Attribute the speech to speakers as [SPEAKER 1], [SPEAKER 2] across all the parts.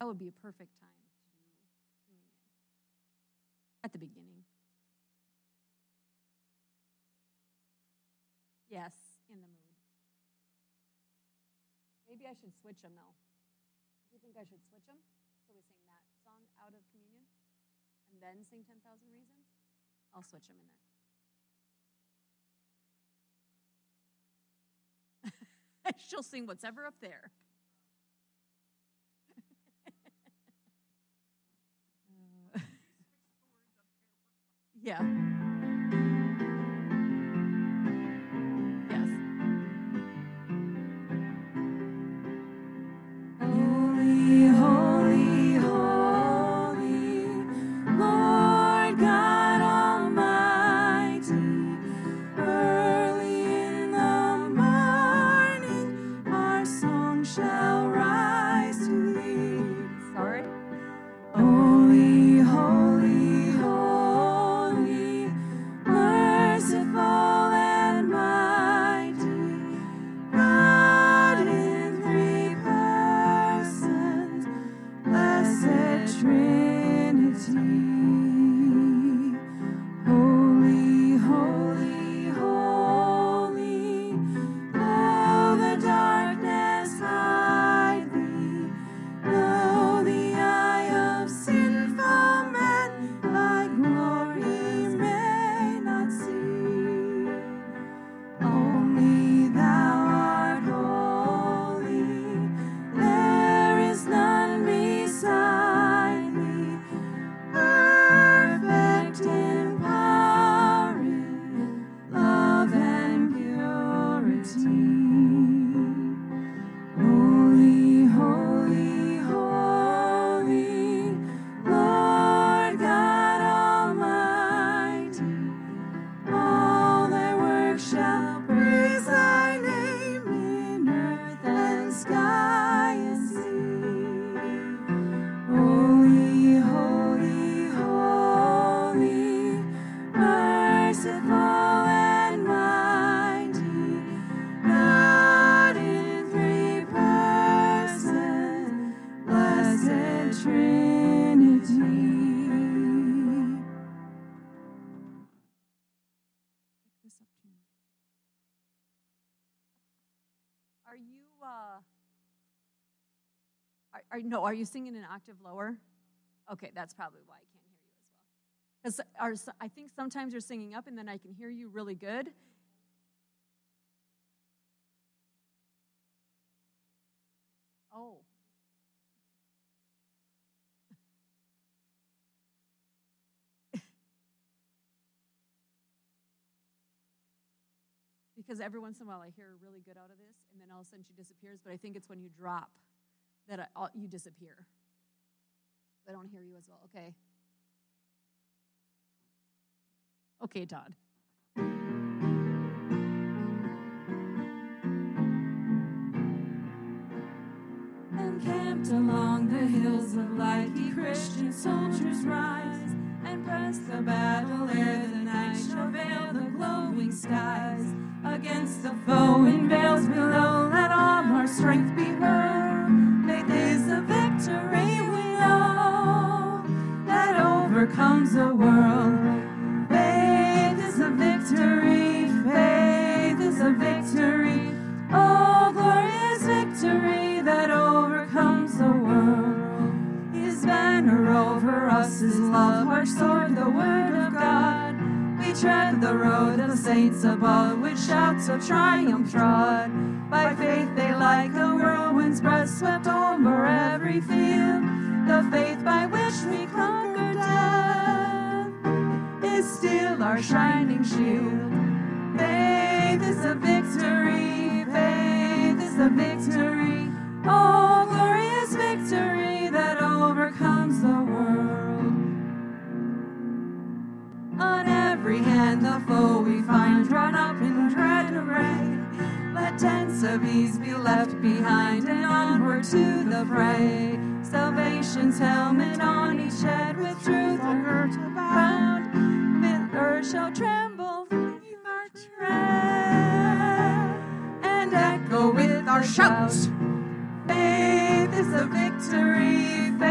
[SPEAKER 1] That would be a perfect time to do communion. At the beginning. Yes, in the mood. Maybe I should switch them, though. Do you think I should switch them? So we sing that song out of communion and then sing 10,000 Reasons? I'll switch them in there. She'll sing what's ever up there. Yeah. Yes.
[SPEAKER 2] Holy, holy, holy, Lord God Almighty. Early in the morning, our song shall rise to thee.
[SPEAKER 1] Sorry.
[SPEAKER 2] Holy, holy, holy, merciful and mighty, God in three persons, blessed Trinity. Holy, holy, holy, though the darkness hide thee, though the eye of sinful men thy glory may not see. Only thou art holy, there is none beside thee, perfect in power, in love and purity. Holy, holy, holy, Lord God Almighty. All thy works shall praise thy name in earth and sky and sea. Holy, holy, holy, merciful and mighty, God in three persons, blessed Trinity. Pick this up tune.
[SPEAKER 1] Are you are you singing an octave lower? Okay, that's probably why I can't hear you as well. Because I think sometimes you're singing up and then I can hear you really good. Oh. Because every once in a while I hear really good out of this, and then all of a sudden she disappears, but I think it's when you drop that you disappear. I don't hear you as well. Okay. Okay, Todd.
[SPEAKER 2] Encamped along the hills of light, ye Christian soldiers rise, and press the battle ere the night shall veil the glowing skies. Against the foe in veils below, let all our strength be hurled. Faith is a victory we know, that overcomes the world. Faith is a victory, faith is a victory. Oh, glorious victory that overcomes the world. His banner over us is love, our sword, the word of God. We tread the road of the saints above, with shouts of triumph trod. By faith they like a whirlwind's breath swept over every field. The faith by which we conquer death is still our shining shield. Faith is a victory, faith is a victory. Oh, glorious victory that overcomes the world. On every hand the foe we find drawn up in dread array. Let tents of ease be left behind and onward to the fray. Salvation's helmet on each head, with truth girt about. The earth shall tremble beneath our tread, and echo with our shouts. Faith is a victory,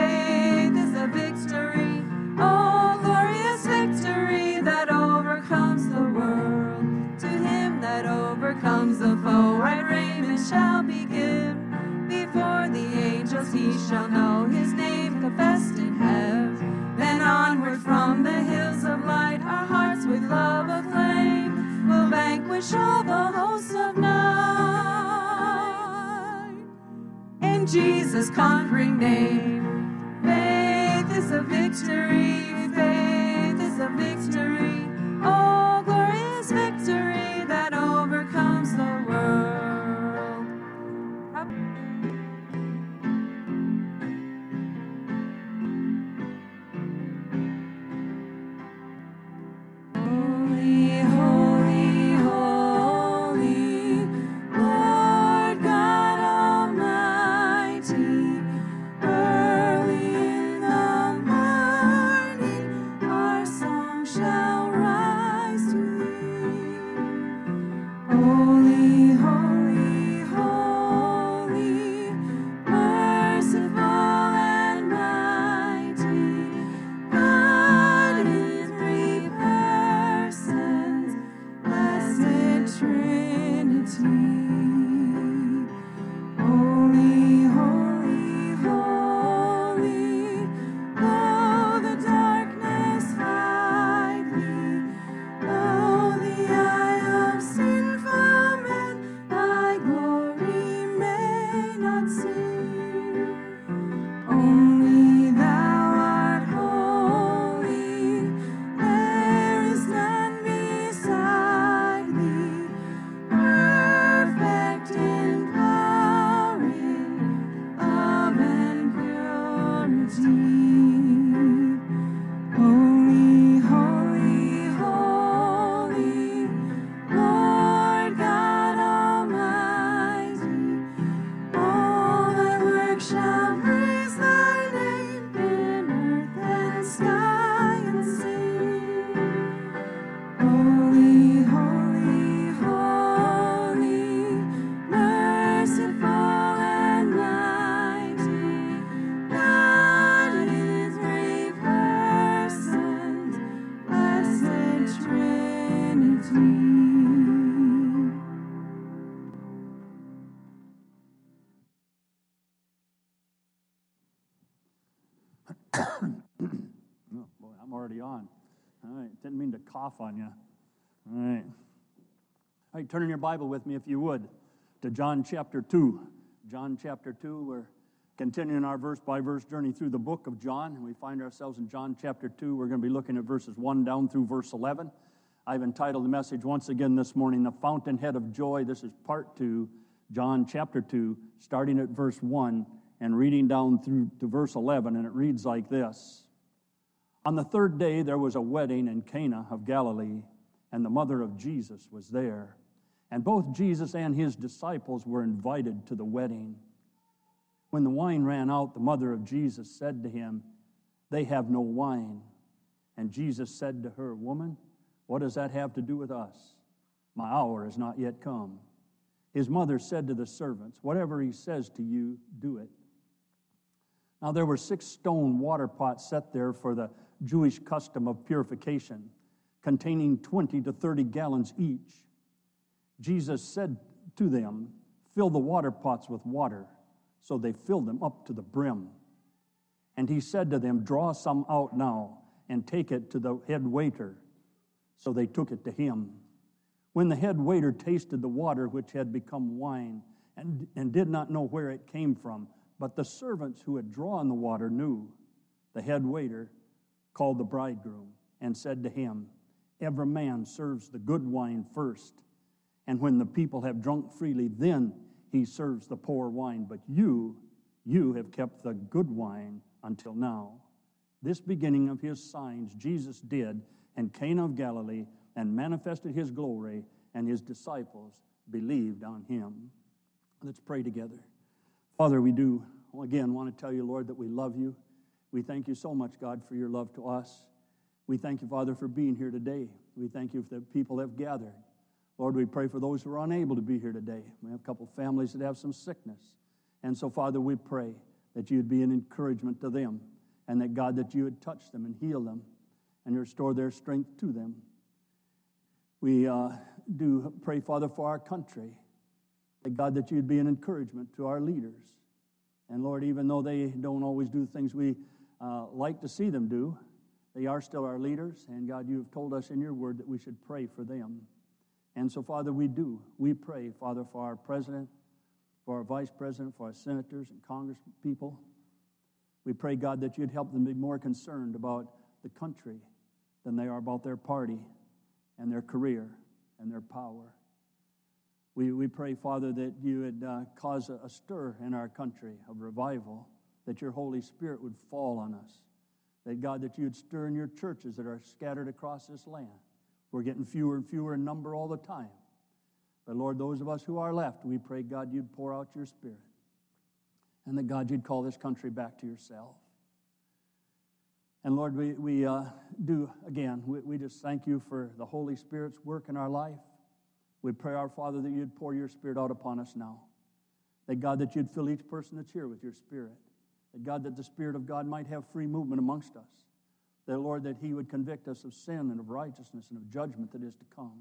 [SPEAKER 2] we shall know his name confessed in heaven. Then onward from the hills of light, our hearts with love aflame will vanquish all the hosts of night. In Jesus' conquering name, faith is a victory, faith is a victory. Oh, glorious victory that overcomes the world. Holy, holy, holy, Lord God Almighty. Early in the morning, our song shall rise to thee. Holy, holy, holy, merciful and mighty, God in three persons, blessed Trinity. Holy, holy, holy, though the darkness hide thee, though the eye of sinful men thy glory may not see. Only thou art holy, there is none beside thee, perfect in power, in love and purity. Holy, holy, holy, Lord God Almighty. All thy works shall praise thy name in earth and sky and sea. Holy, holy, holy, merciful and mighty, God in three persons, blessed Trinity.
[SPEAKER 3] Oh, boy, I'm already on. All right, didn't mean to cough on you. All right. All right, turn in your Bible with me, if you would, to John chapter 2. John chapter 2, we're continuing our verse-by-verse journey through the book of John, and we find ourselves in John chapter 2. We're going to be looking at verses 1 down through verse 11. I've entitled the message once again this morning, The Fountainhead of Joy. This is part 2, John chapter 2, starting at verse 1 and reading down through to verse 11, and it reads like this. On the third day there was a wedding in Cana of Galilee, and the mother of Jesus was there. And both Jesus and his disciples were invited to the wedding. When the wine ran out, the mother of Jesus said to him, "They have no wine." And Jesus said to her, "Woman, what does that have to do with us? My hour has not yet come." His mother said to the servants, "Whatever he says to you, do it." Now there were 6 stone water pots set there for the Jewish custom of purification, containing 20 to 30 gallons each. Jesus said to them, "Fill the water pots with water." So they filled them up to the brim. And he said to them, "Draw some out now and take it to the head waiter." So they took it to him. When the head waiter tasted the water, which had become wine, and did not know where it came from, but the servants who had drawn the water knew, the head waiter called the bridegroom and said to him, "Every man serves the good wine first, and when the people have drunk freely, then he serves the poor wine. But you have kept the good wine until now." This beginning of his signs Jesus did in Cana of Galilee, and manifested his glory, and his disciples believed on him. Let's pray together. Father, we do, again, want to tell you, Lord, that we love you. We thank you so much, God, for your love to us. We thank you, Father, for being here today. We thank you for the people that have gathered. Lord, we pray for those who are unable to be here today. We have a couple families that have some sickness. And so, Father, we pray that you'd be an encouragement to them, and that, God, that you would touch them and heal them and restore their strength to them. We do pray, Father, for our country, that, God, that you'd be an encouragement to our leaders, And Lord, even though they don't always do things we like to see them do, they are still our leaders. And God, you have told us in your word that we should pray for them. And so, Father, we do. We pray, Father, for our president, for our vice president, for our senators and congress people. We pray, God, that you'd help them be more concerned about the country than they are about their party and their career and their power. We pray, Father, that you would cause a stir in our country of revival, that your Holy Spirit would fall on us, that, God, that you would stir in your churches that are scattered across this land. We're getting fewer and fewer in number all the time. But, Lord, those of us who are left, we pray, God, you'd pour out your Spirit, and that, God, you'd call this country back to yourself. And, Lord, we just thank you for the Holy Spirit's work in our life. We pray, our Father, that you'd pour your Spirit out upon us now. That, God, that you'd fill each person that's here with your Spirit. That, God, that the Spirit of God might have free movement amongst us. That, Lord, that he would convict us of sin and of righteousness and of judgment that is to come.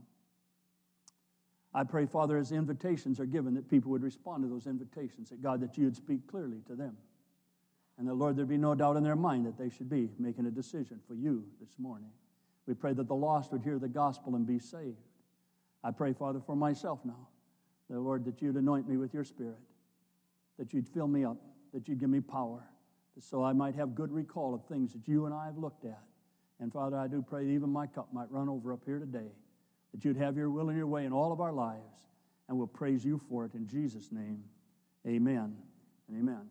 [SPEAKER 3] I pray, Father, as the invitations are given, that people would respond to those invitations. That, God, that you would speak clearly to them. And that, Lord, there'd be no doubt in their mind that they should be making a decision for you this morning. We pray that the lost would hear the gospel and be saved. I pray, Father, for myself now, that, Lord, that you'd anoint me with your Spirit, that you'd fill me up, that you'd give me power, so I might have good recall of things that you and I have looked at. And, Father, I do pray that even my cup might run over up here today, that you'd have your will and your way in all of our lives, and we'll praise you for it in Jesus' name. Amen and amen.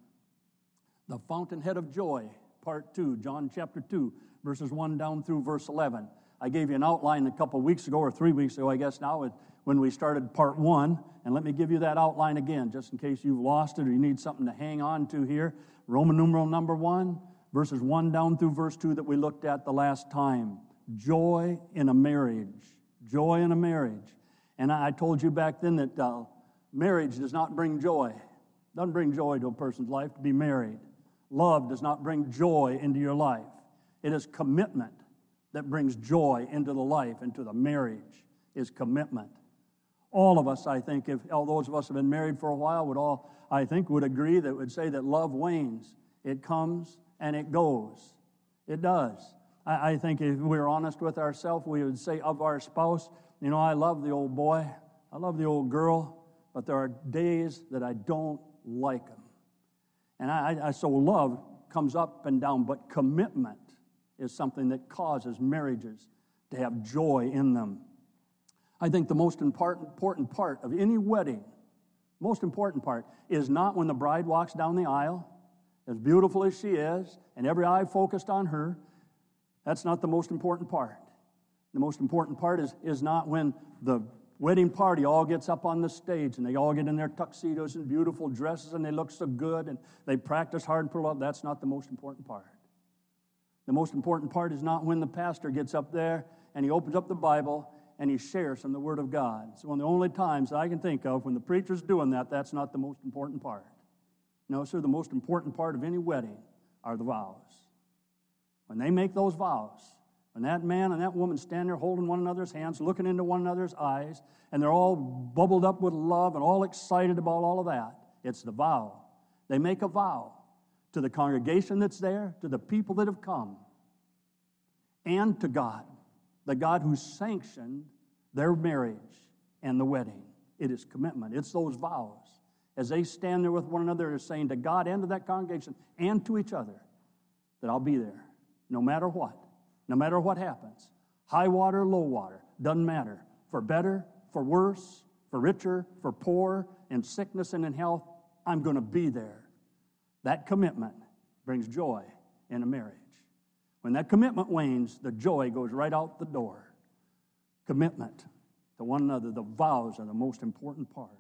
[SPEAKER 3] The Fountainhead of Joy, Part 2, John chapter 2, verses 1 down through verse 11. I gave you an outline a couple weeks ago, or 3 weeks ago, I guess now, when we started part 1. And let me give you that outline again, just in case you've lost it or you need something to hang on to here. Roman numeral number 1, verses 1 down through verse 2 that we looked at the last time. Joy in a marriage. Joy in a marriage. And I told you back then that marriage does not bring joy. It doesn't bring joy to a person's life to be married. Love does not bring joy into your life. It is commitment that brings joy into the life, into the marriage, is commitment. All of us, I think, if all those of us have been married for a while, would agree that would say that love wanes. It comes and it goes. It does. I think if we were honest with ourselves, we would say of our spouse, you know, I love the old boy, I love the old girl, but there are days that I don't like them. And so love comes up and down, but commitment is something that causes marriages to have joy in them. I think the most important part of any wedding, most important part, is not when the bride walks down the aisle, as beautiful as she is, and every eye focused on her. That's not the most important part. The most important part is not when the wedding party all gets up on the stage and they all get in their tuxedos and beautiful dresses and they look so good and they practice hard and pull out. That's not the most important part. The most important part is not when the pastor gets up there and he opens up the Bible and he shares from the Word of God. It's one of the only times I can think of when the preacher's doing that, that's not the most important part. No, sir, the most important part of any wedding are the vows. When they make those vows, when that man and that woman stand there holding one another's hands, looking into one another's eyes, and they're all bubbled up with love and all excited about all of that, it's the vow. They make a vow to the congregation that's there, to the people that have come, and to God, the God who sanctioned their marriage and the wedding. It is commitment. It's those vows. As they stand there with one another, they're saying to God and to that congregation and to each other that I'll be there no matter what happens. High water, low water, doesn't matter. For better, for worse, for richer, for poor, in sickness and in health, I'm going to be there. That commitment brings joy in a marriage. When that commitment wanes, the joy goes right out the door. Commitment to one another, the vows are the most important part.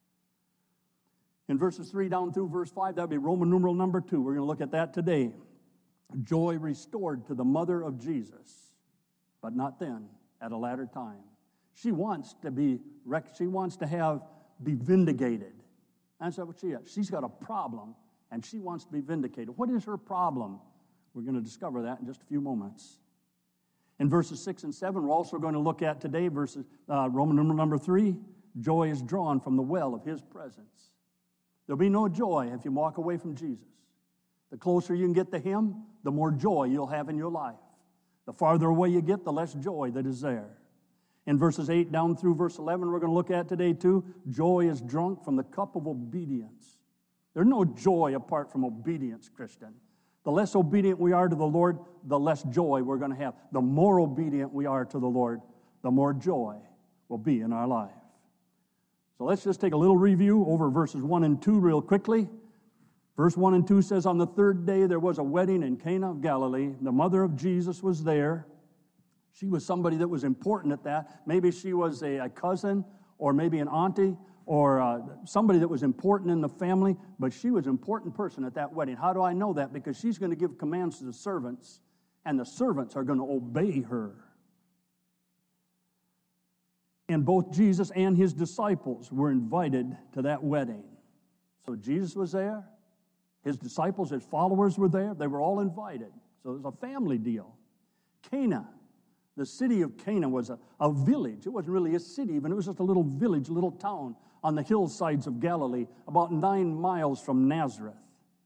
[SPEAKER 3] In verses 3 down through verse 5, that would be Roman numeral number 2. We're going to look at that today. Joy restored to the mother of Jesus, but not then, at a latter time. She wants to be vindicated. That's what she is. She's got a problem, and she wants to be vindicated. What is her problem? We're going to discover that in just a few moments. In verses 6 and 7, we're also going to look at today Roman numeral number 3. Joy is drawn from the well of his presence. There'll be no joy if you walk away from Jesus. The closer you can get to Him, the more joy you'll have in your life. The farther away you get, the less joy that is there. In verses 8 down through verse 11, we're going to look at today too, joy is drunk from the cup of obedience. There's no joy apart from obedience, Christian. The less obedient we are to the Lord, the less joy we're going to have. The more obedient we are to the Lord, the more joy will be in our life. So let's just take a little review over verses 1 and 2 real quickly. Verse 1 and 2 says, on the third day there was a wedding in Cana of Galilee. The mother of Jesus was there. She was somebody that was important at that. Maybe she was a cousin or maybe an auntie or somebody that was important in the family, but she was an important person at that wedding. How do I know that? Because she's going to give commands to the servants, and the servants are going to obey her. And both Jesus and his disciples were invited to that wedding. So Jesus was there. His disciples, his followers were there. They were all invited. So it was a family deal. Cana, the city of Cana was a village. It wasn't really a city even. It was just a little village, a little town on the hillsides of Galilee, about 9 miles from Nazareth.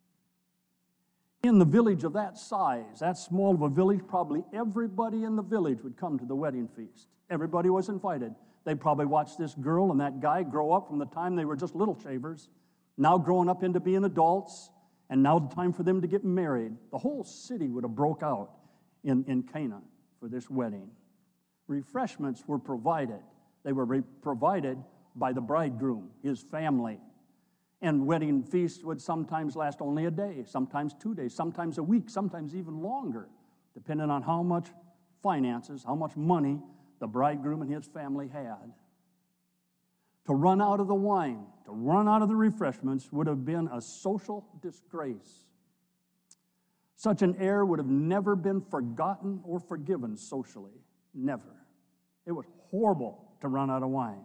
[SPEAKER 3] In the village of that size, that small of a village, probably everybody in the village would come to the wedding feast. Everybody was invited. They probably watched this girl and that guy grow up from the time they were just little shavers, now growing up into being adults, and now the time for them to get married. The whole city would have broke out in Cana for this wedding. Refreshments were provided. They were provided by the bridegroom, his family. And wedding feasts would sometimes last only a day, sometimes 2 days, sometimes a week, sometimes even longer, depending on how much finances, how much money the bridegroom and his family had. To run out of the wine, to run out of the refreshments would have been a social disgrace. Such an error would have never been forgotten or forgiven socially. Never. It was horrible to run out of wine.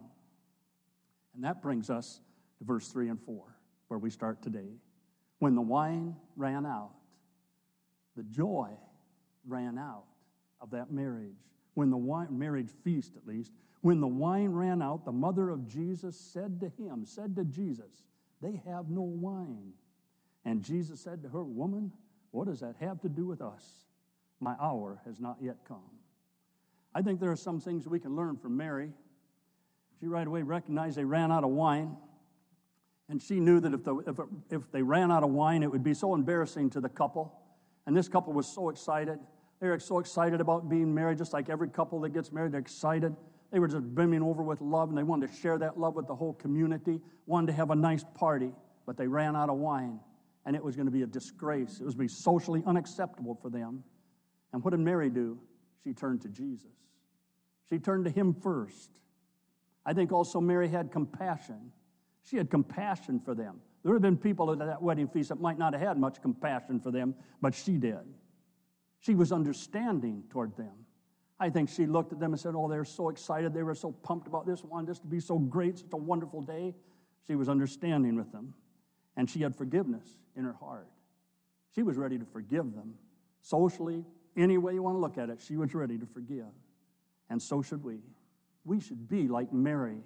[SPEAKER 3] And that brings us to verse 3 and 4, where we start today. When the wine ran out, the joy ran out of that marriage. When the wine, marriage feast at least, when the wine ran out, the mother of Jesus said to Jesus, they have no wine. And Jesus said to her, woman, what does that have to do with us? My hour has not yet come. I think there are some things we can learn from Mary. She right away recognized they ran out of wine. And she knew that if they ran out of wine, it would be so embarrassing to the couple. And this couple was so excited. They were so excited about being married, just like every couple that gets married, they're excited. They were just brimming over with love, and they wanted to share that love with the whole community, wanted to have a nice party, but they ran out of wine, and it was going to be a disgrace. It was going to be socially unacceptable for them. And what did Mary do? She turned to Jesus. She turned to him first. I think also Mary had compassion. She had compassion for them. There would have been people at that wedding feast that might not have had much compassion for them, but she did. She was understanding toward them. I think she looked at them and said, oh, they're so excited. They were so pumped about this, wanted this to be so great, such a wonderful day. She was understanding with them. And she had forgiveness in her heart. She was ready to forgive them. Socially, any way you want to look at it, she was ready to forgive. And so should we. We should be like Mary.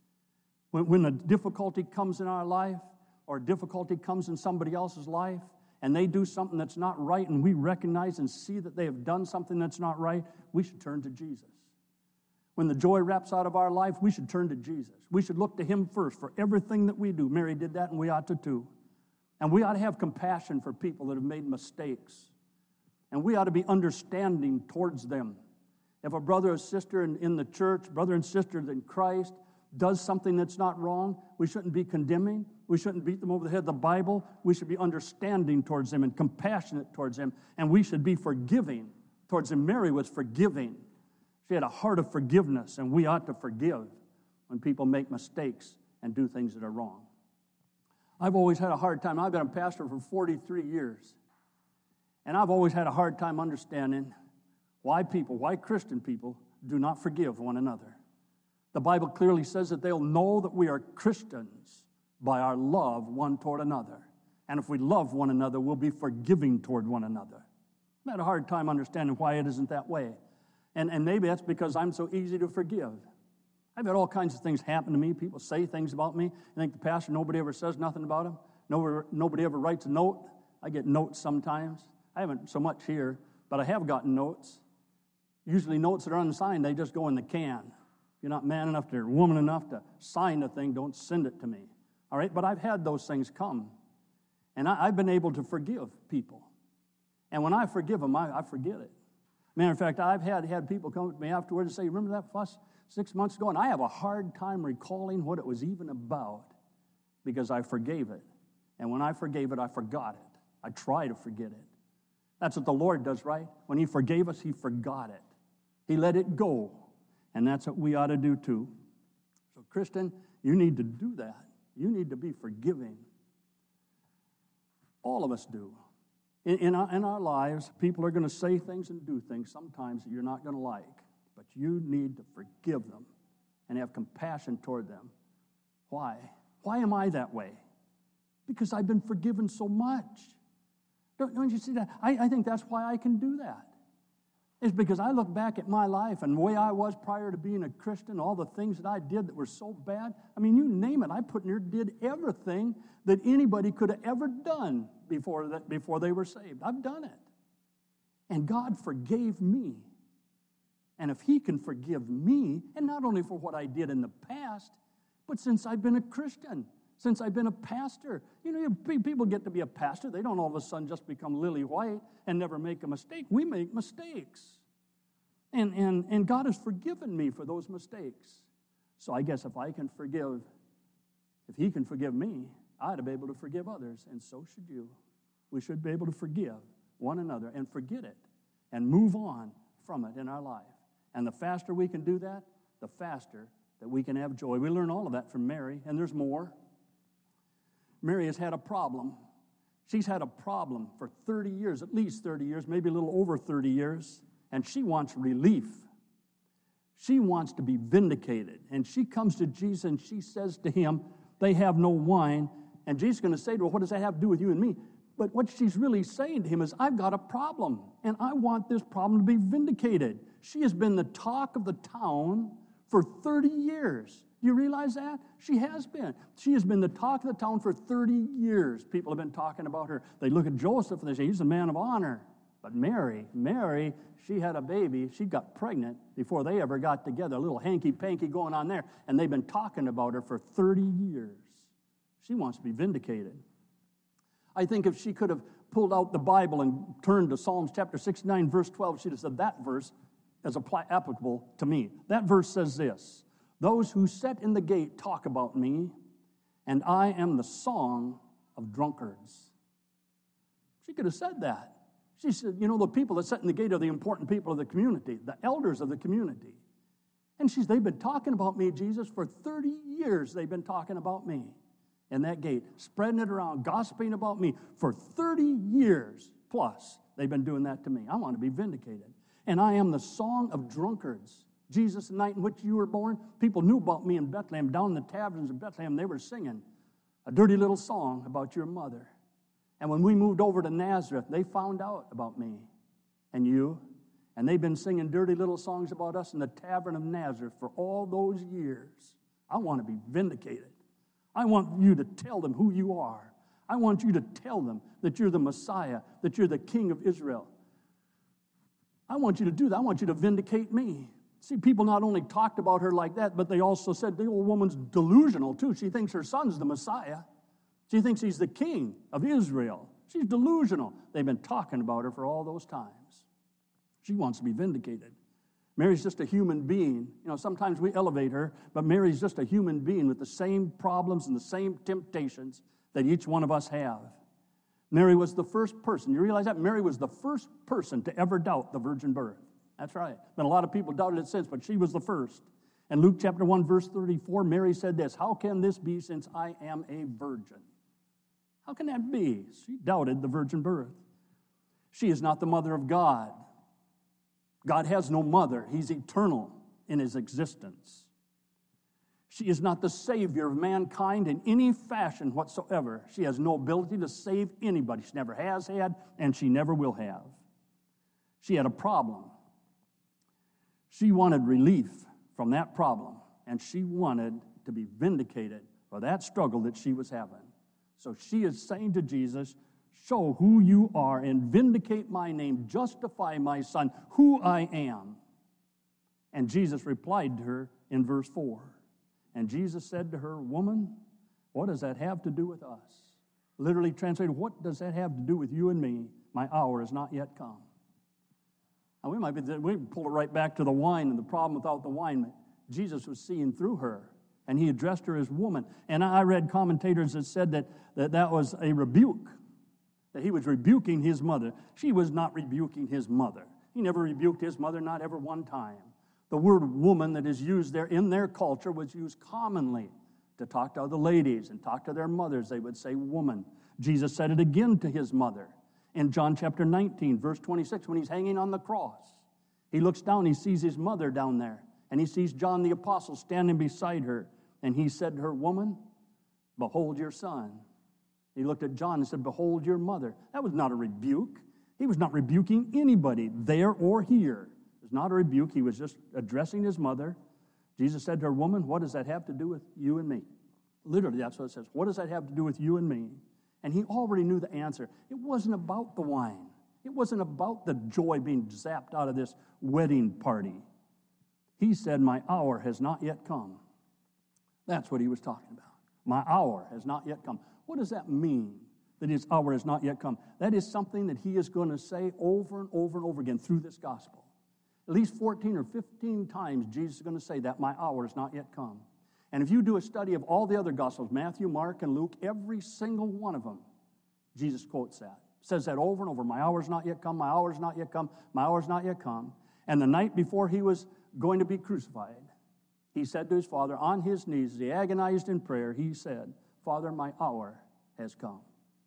[SPEAKER 3] When a difficulty comes in our life, or difficulty comes in somebody else's life, and they do something that's not right, and we recognize and see that they have done something that's not right, we should turn to Jesus. When the joy wraps out of our life, we should turn to Jesus. We should look to him first for everything that we do. Mary did that, and we ought to too. And we ought to have compassion for people that have made mistakes. And we ought to be understanding towards them. If a brother or sister in the church, brother and sister in Christ, does something that's not wrong, we shouldn't be condemning. We shouldn't beat them over the head with the Bible. We should be understanding towards them and compassionate towards them. And we should be forgiving towards them. Mary was forgiving. She had a heart of forgiveness, and we ought to forgive when people make mistakes and do things that are wrong. I've always had a hard time. I've been a pastor for 43 years. And I've always had a hard time understanding why Christian people, do not forgive one another. The Bible clearly says that they'll know that we are Christians by our love one toward another. And if we love one another, we'll be forgiving toward one another. I've had a hard time understanding why it isn't that way. And maybe that's because I'm so easy to forgive. I've had all kinds of things happen to me. People say things about me. I think the pastor, nobody ever says nothing about him. Nobody ever writes a note. I get notes sometimes. I haven't so much here, but I have gotten notes. Usually notes that are unsigned, they just go in the can. If you're not man enough or woman enough to sign the thing, don't send it to me. All right? But I've had those things come. And I've been able to forgive people. And when I forgive them, I forget it. Matter of fact, I've had people come to me afterwards and say, remember that fuss 6 months ago? And I have a hard time recalling what it was even about because I forgave it. And when I forgave it, I forgot it. I try to forget it. That's what the Lord does, right? When He forgave us, He forgot it. He let it go. And that's what we ought to do too. So, Kristen, you need to do that. You need to be forgiving. All of us do. In our lives, people are going to say things and do things sometimes that you're not going to like. But you need to forgive them and have compassion toward them. Why? Why am I that way? Because I've been forgiven so much. Don't you see that? I think that's why I can do that. It's because I look back at my life and the way I was prior to being a Christian, all the things that I did that were so bad. I mean, you name it. I put in here, did everything that anybody could have ever done before they were saved. I've done it. And God forgave me. And if He can forgive me, and not only for what I did in the past, but since I've been a Christian, since I've been a pastor. You know, people get to be a pastor. They don't all of a sudden just become lily white and never make a mistake. We make mistakes. And God has forgiven me for those mistakes. So I guess if He can forgive me, I ought to be able to forgive others, and so should you. We should be able to forgive one another and forget it and move on from it in our life. And the faster we can do that, the faster that we can have joy. We learn all of that from Mary, and there's more. Mary has had a problem. She's had a problem for 30 years, at least 30 years, maybe a little over 30 years, and she wants relief. She wants to be vindicated. And she comes to Jesus and she says to Him, they have no wine. And Jesus is going to say to her, what does that have to do with you and me? But what she's really saying to Him is, I've got a problem, and I want this problem to be vindicated. She has been the talk of the town for 30 years. Do you realize that? She has been. She has been the talk of the town for 30 years. People have been talking about her. They look at Joseph and they say, he's a man of honor. But Mary, she had a baby. She got pregnant before they ever got together. A little hanky-panky going on there. And they've been talking about her for 30 years. She wants to be vindicated. I think if she could have pulled out the Bible and turned to Psalms chapter 69, verse 12, she'd have said that verse is applicable to me. That verse says this, those who sit in the gate talk about me, and I am the song of drunkards. She could have said that. She said, you know, the people that sit in the gate are the important people of the community, the elders of the community. And they've been talking about me, Jesus, for 30 years they've been talking about me in that gate, spreading it around, gossiping about me. For 30 years plus, they've been doing that to me. I want to be vindicated. And I am the song of drunkards. Jesus, the night in which you were born, people knew about me in Bethlehem. Down in the taverns of Bethlehem, they were singing a dirty little song about your mother. And when we moved over to Nazareth, they found out about me and you. And they've been singing dirty little songs about us in the tavern of Nazareth for all those years. I want to be vindicated. I want you to tell them who you are. I want you to tell them that you're the Messiah, that you're the King of Israel. I want you to do that. I want you to vindicate me. See, people not only talked about her like that, but they also said the old woman's delusional too. She thinks her son's the Messiah. She thinks he's the King of Israel. She's delusional. They've been talking about her for all those times. She wants to be vindicated. Mary's just a human being. You know, sometimes we elevate her, but Mary's just a human being with the same problems and the same temptations that each one of us have. Mary was the first person. You realize that? Mary was the first person to ever doubt the virgin birth. That's right. Been a lot of people doubted it since, but she was the first. And Luke chapter 1, verse 34, Mary said this, how can this be since I am a virgin? How can that be? She doubted the virgin birth. She is not the mother of God. God has no mother. He's eternal in His existence. She is not the Savior of mankind in any fashion whatsoever. She has no ability to save anybody. She never has had, and she never will have. She had a problem. She wanted relief from that problem. and she wanted to be vindicated for that struggle that she was having. So she is saying to Jesus, show who you are and vindicate my name, justify my son, who I am. And Jesus replied to her in verse 4. And Jesus said to her, woman, what does that have to do with us? Literally translated, what does that have to do with you and me? My hour has not yet come. Now we pull it right back to the wine and the problem without the wine. Jesus was seeing through her, and he addressed her as woman. And I read commentators that said that was a rebuke, that he was rebuking his mother. She was not rebuking his mother. He never rebuked his mother, not ever one time. The word woman that is used there in their culture was used commonly to talk to other ladies and talk to their mothers. They would say woman. Jesus said it again to his mother in John chapter 19, verse 26, when he's hanging on the cross. He looks down, he sees his mother down there, and he sees John the apostle standing beside her, and he said to her, woman, behold your son. He looked at John and said, behold your mother. That was not a rebuke. He was not rebuking anybody there or here. It was not a rebuke. He was just addressing his mother. Jesus said to her, woman, what does that have to do with you and me? Literally, that's what it says. What does that have to do with you and me? And he already knew the answer. It wasn't about the wine. It wasn't about the joy being zapped out of this wedding party. He said, my hour has not yet come. That's what he was talking about. My hour has not yet come. What does that mean, that his hour has not yet come? That is something that he is going to say over and over and over again through this gospel. At least 14 or 15 times Jesus is going to say that my hour has not yet come. And if you do a study of all the other Gospels, Matthew, Mark, and Luke, every single one of them, Jesus quotes that. Says that over and over. My hour has not yet come, my hour has not yet come, my hour has not yet come. And the night before he was going to be crucified, he said to his Father on his knees, as he agonized in prayer, he said, Father, my hour has come.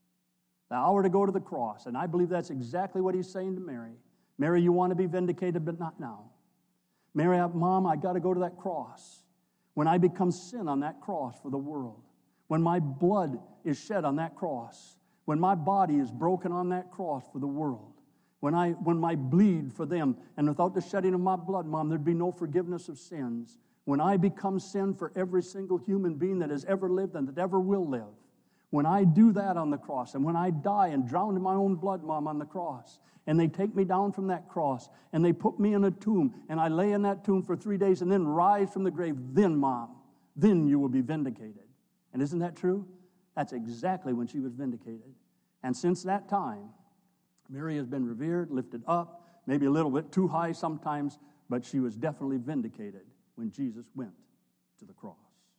[SPEAKER 3] The hour to go to the cross. And I believe that's exactly what he's saying to Mary. Mary, you want to be vindicated, but not now. Mary, Mom, I got to go to that cross. When I become sin on that cross for the world, when my blood is shed on that cross, when my body is broken on that cross for the world, when I bleed for them, and without the shedding of my blood, Mom, there'd be no forgiveness of sins. When I become sin for every single human being that has ever lived and that ever will live, when I do that on the cross, and when I die and drown in my own blood, Mom, on the cross, and they take me down from that cross, and they put me in a tomb, and I lay in that tomb for 3 days and then rise from the grave, then, Mom, then you will be vindicated. And isn't that true? That's exactly when she was vindicated. And since that time, Mary has been revered, lifted up, maybe a little bit too high sometimes, but she was definitely vindicated when Jesus went to the cross.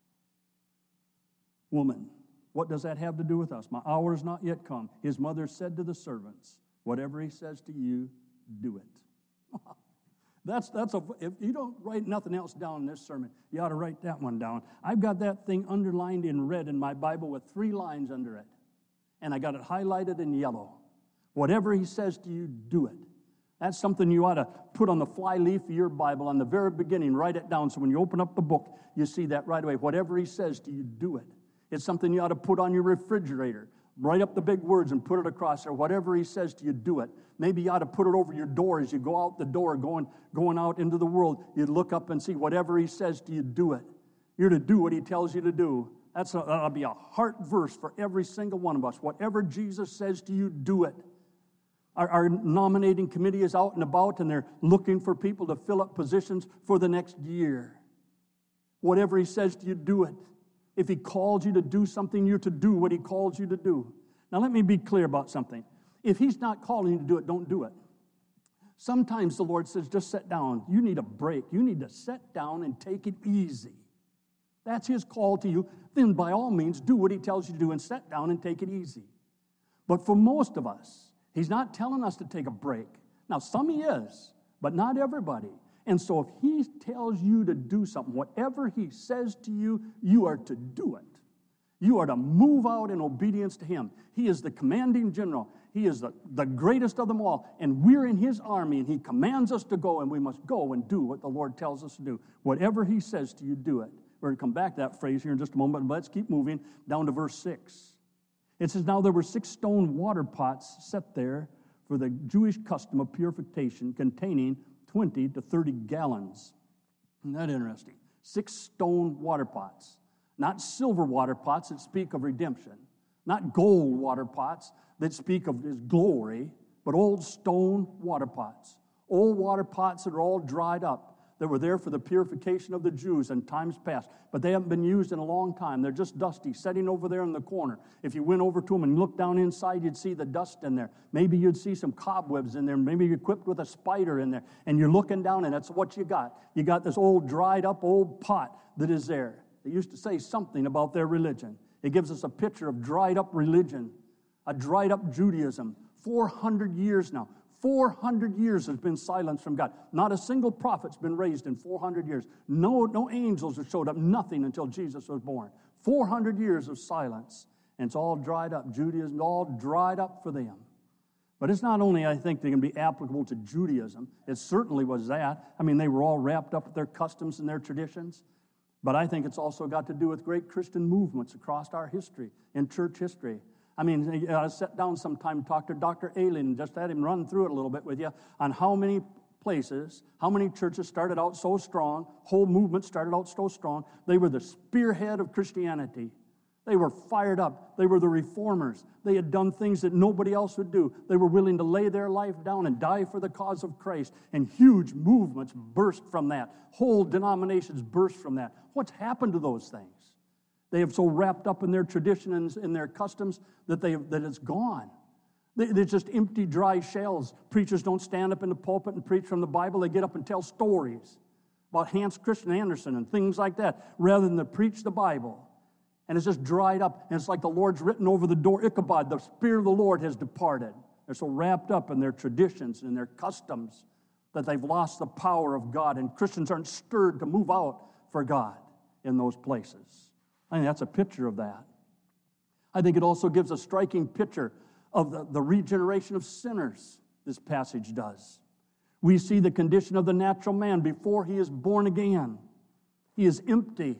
[SPEAKER 3] Woman, what does that have to do with us? My hour is not yet come. His mother said to the servants, whatever he says to you, do it. If you don't write nothing else down in this sermon, you ought to write that one down. I've got that thing underlined in red in my Bible with 3 lines under it. And I got it highlighted in yellow. Whatever he says to you, do it. That's something you ought to put on the fly leaf of your Bible on the very beginning. Write it down so when you open up the book, you see that right away. Whatever he says to you, do it. It's something you ought to put on your refrigerator. Write up the big words and put it across there. Whatever he says to you, do it. Maybe you ought to put it over your door as you go out the door, going out into the world. You look up and see whatever he says to you, do it. You're to do what he tells you to do. That'll be a heart verse for every single one of us. Whatever Jesus says to you, do it. Our nominating committee is out and about, and they're looking for people to fill up positions for the next year. Whatever he says to you, do it. If he calls you to do something, you're to do what he calls you to do. Now, let me be clear about something. If he's not calling you to do it, don't do it. Sometimes the Lord says, just sit down. You need a break. You need to sit down and take it easy. That's his call to you. Then, by all means, do what he tells you to do and sit down and take it easy. But for most of us, he's not telling us to take a break. Now, some he is, but not everybody. And so if he tells you to do something, whatever he says to you, you are to do it. You are to move out in obedience to him. He is the commanding general. He is the greatest of them all. And we're in his army, and he commands us to go, and we must go and do what the Lord tells us to do. Whatever he says to you, do it. We're going to come back to that phrase here in just a moment, but let's keep moving down to verse 6. It says, now there were 6 stone water pots set there for the Jewish custom of purification, containing 20 to 30 gallons. Isn't that interesting? 6 stone water pots. Not silver water pots that speak of redemption. Not gold water pots that speak of His glory, but old stone water pots. Old water pots that are all dried up, that were there for the purification of the Jews in times past. But they haven't been used in a long time. They're just dusty, sitting over there in the corner. If you went over to them and looked down inside, you'd see the dust in there. Maybe you'd see some cobwebs in there. Maybe you're equipped with a spider in there. And you're looking down, and that's what you got. You got this old, dried up old pot that is there. They used to say something about their religion. It gives us a picture of dried up religion, a dried up Judaism. 400 years now. 400 years has been silence from God. Not a single prophet's been raised in 400 years. No angels have showed up, nothing until Jesus was born. 400 years of silence, and it's all dried up. Judaism, all dried up for them. But it's not only, I think, they can be applicable to Judaism. It certainly was that. I mean, they were all wrapped up with their customs and their traditions. But I think it's also got to do with great Christian movements across our history, in church history. I mean, you got to sit down sometime and talk to Dr. Alien and just let him run through it a little bit with you on how many places, how many churches started out so strong, whole movements started out so strong. They were the spearhead of Christianity. They were fired up. They were the reformers. They had done things that nobody else would do. They were willing to lay their life down and die for the cause of Christ. And huge movements burst from that. Whole denominations burst from that. What's happened to those things? They have so wrapped up in their traditions and their customs that it's gone. They're just empty, dry shells. Preachers don't stand up in the pulpit and preach from the Bible. They get up and tell stories about Hans Christian Andersen and things like that, rather than to preach the Bible. And it's just dried up, and it's like the Lord's written over the door, Ichabod, the Spirit of the Lord has departed. They're so wrapped up in their traditions and their customs that they've lost the power of God, and Christians aren't stirred to move out for God in those places. I think that's a picture of that. I think it also gives a striking picture of the regeneration of sinners, this passage does. We see the condition of the natural man before he is born again. He is empty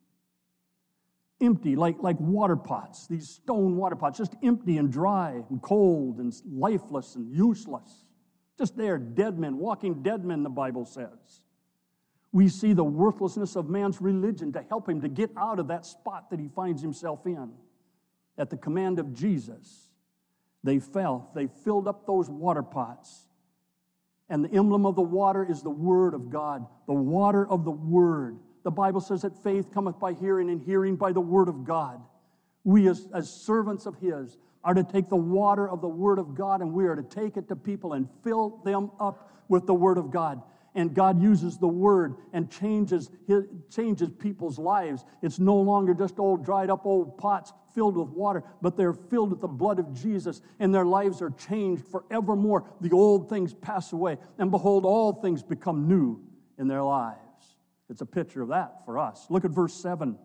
[SPEAKER 3] like water pots, these stone water pots, just empty and dry and cold and lifeless and useless. Just there, dead men, walking dead men, the Bible says. We see the worthlessness of man's religion to help him to get out of that spot that he finds himself in. At the command of Jesus, they filled up those water pots. And the emblem of the water is the Word of God, the water of the Word. The Bible says that faith cometh by hearing, and hearing by the Word of God. We as servants of His are to take the water of the Word of God, and we are to take it to people and fill them up with the Word of God. And God uses the Word and changes people's lives. It's no longer just old, dried up old pots filled with water, but they're filled with the blood of Jesus, and their lives are changed forevermore. The old things pass away, and behold, all things become new in their lives. It's a picture of that for us. Look at verse 7.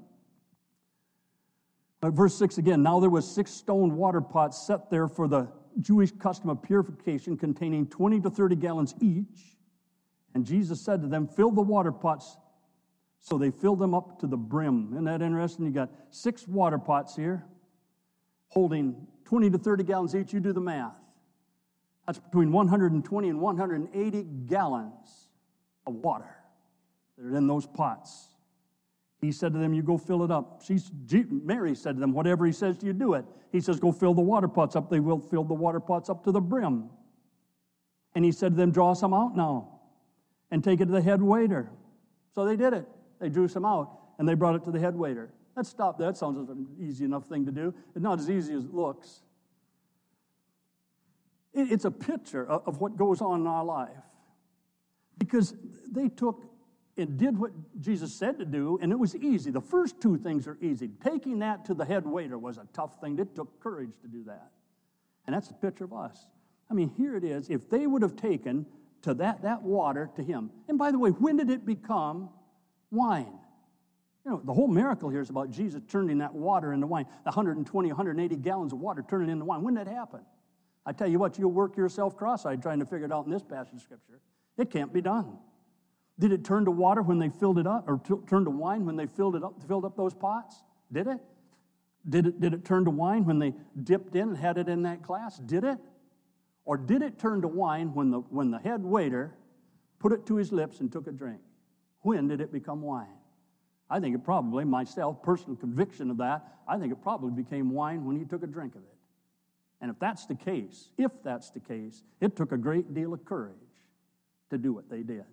[SPEAKER 3] Verse 6 again. Now there was 6 stone water pots set there for the Jewish custom of purification, containing 20 to 30 gallons each. And Jesus said to them, fill the water pots. So they filled them up to the brim. Isn't that interesting? You got 6 water pots here, holding 20 to 30 gallons each. You do the math. That's between 120 and 180 gallons of water that are in those pots. He said to them, you go fill it up. Mary said to them, whatever he says to you, do it. He says, go fill the water pots up. They will fill the water pots up to the brim. And he said to them, draw some out now and take it to the head waiter. So they did it. They drew some out, and they brought it to the head waiter. Let's stop there. That sounds like an easy enough thing to do. It's not as easy as it looks. It's a picture of what goes on in our life. Because they took and did what Jesus said to do, and it was easy. The first 2 things are easy. Taking that to the head waiter was a tough thing. It took courage to do that. And that's a picture of us. I mean, here it is. If they would have taken to that water to him. And by the way, when did it become wine? You know, the whole miracle here is about Jesus turning that water into wine. 120, 180 gallons of water turning into wine. When did that happen? I tell you what, you'll work yourself cross-eyed trying to figure it out in this passage of Scripture. It can't be done. Did it turn to water when they filled it up, or turn to wine when they filled up those pots? Did it? Did it turn to wine when they dipped in and had it in that glass? Did it? Or did it turn to wine when the head waiter put it to his lips and took a drink? When did it become wine? I think it probably, myself, personal conviction of that, I think it probably became wine when he took a drink of it. And if that's the case, it took a great deal of courage to do what they did.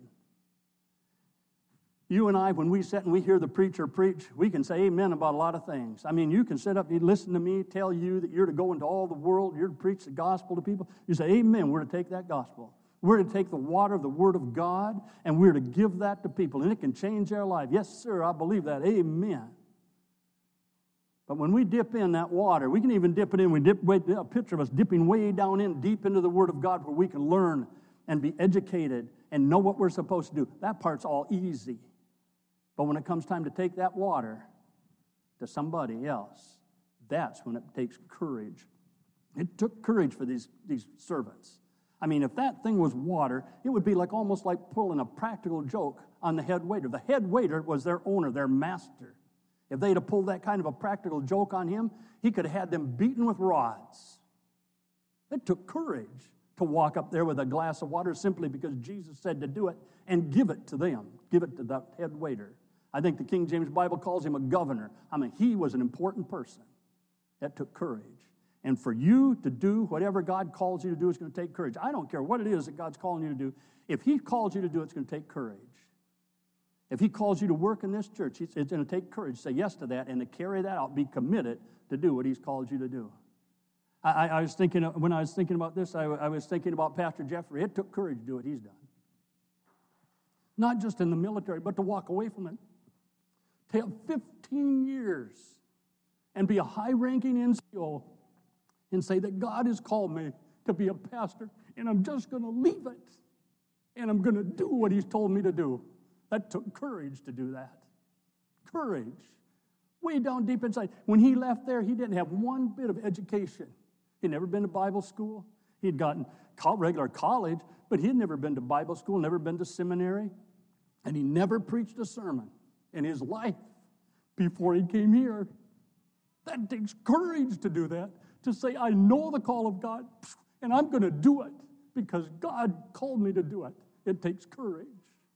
[SPEAKER 3] You and I, when we sit and we hear the preacher preach, we can say amen about a lot of things. I mean, you can sit up and listen to me tell you that you're to go into all the world, you're to preach the gospel to people. You say, amen, we're to take that gospel. We're to take the water of the Word of God, and we're to give that to people, and it can change their life. Yes, sir, I believe that. Amen. But when we dip in that water, we can even dip it in. A picture of us dipping way down in, deep into the Word of God, where we can learn and be educated and know what we're supposed to do. That part's all easy. But when it comes time to take that water to somebody else, that's when it takes courage. It took courage for these servants. I mean, if that thing was water, it would be almost like pulling a practical joke on the head waiter. The head waiter was their owner, their master. If they'd have pulled that kind of a practical joke on him, he could have had them beaten with rods. It took courage to walk up there with a glass of water simply because Jesus said to do it and give it to them, give it to that head waiter. I think the King James Bible calls him a governor. I mean, he was an important person. That took courage. And for you to do whatever God calls you to do is going to take courage. I don't care what it is that God's calling you to do. If he calls you to do it, it's going to take courage. If he calls you to work in this church, it's going to take courage to say yes to that and to carry that out, be committed to do what he's called you to do. I was thinking, when I was thinking about this, I was thinking about Pastor Jeffrey. It took courage to do what he's done. Not just in the military, but to walk away from it. To have 15 years and be a high-ranking NCO and say that God has called me to be a pastor, and I'm just going to leave it, and I'm going to do what he's told me to do. That took courage to do that. Courage. Way down deep inside. When he left there, he didn't have one bit of education. He'd never been to Bible school. He'd gotten regular college, but he'd never been to Bible school, never been to seminary, and he never preached a sermon in his life before he came here. That takes courage to do that, to say, I know the call of God, and I'm going to do it because God called me to do it. It takes courage.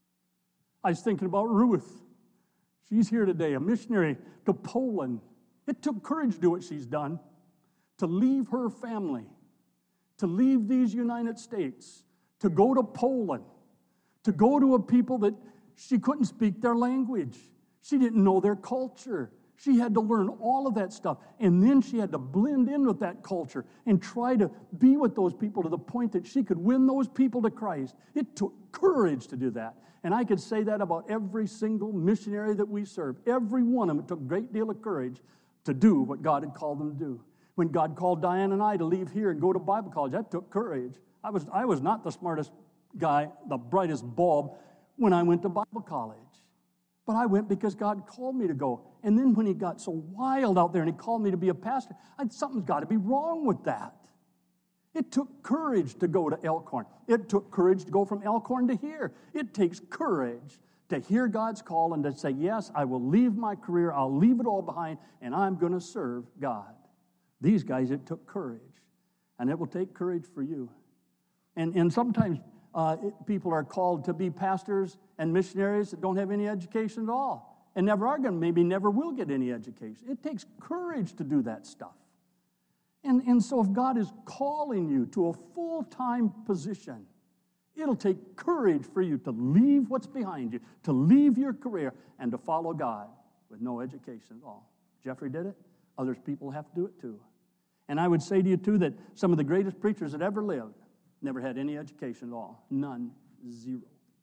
[SPEAKER 3] I was thinking about Ruth. She's here today, a missionary to Poland. It took courage to do what she's done, to leave her family, to leave these United States, to go to Poland, to go to a people that she couldn't speak their language. She didn't know their culture. She had to learn all of that stuff. And then she had to blend in with that culture and try to be with those people to the point that she could win those people to Christ. It took courage to do that. And I could say that about every single missionary that we serve. Every one of them, it took a great deal of courage to do what God had called them to do. When God called Diane and I to leave here and go to Bible college, that took courage. I was not the smartest guy, the brightest bulb when I went to Bible college. But I went because God called me to go. And then when he got so wild out there and he called me to be a pastor, something's got to be wrong with that. It took courage to go to Elkhorn. It took courage to go from Elkhorn to here. It takes courage to hear God's call and to say, yes, I will leave my career, I'll leave it all behind, and I'm going to serve God. These guys, it took courage. And it will take courage for you. And sometimes people are called to be pastors and missionaries that don't have any education at all and never are going to, maybe never will get any education. It takes courage to do that stuff. And so if God is calling you to a full-time position, it'll take courage for you to leave what's behind you, to leave your career, and to follow God with no education at all. Jeffrey did it. Other people have to do it too. And I would say to you too that some of the greatest preachers that ever lived never had any education at all. None. Zero.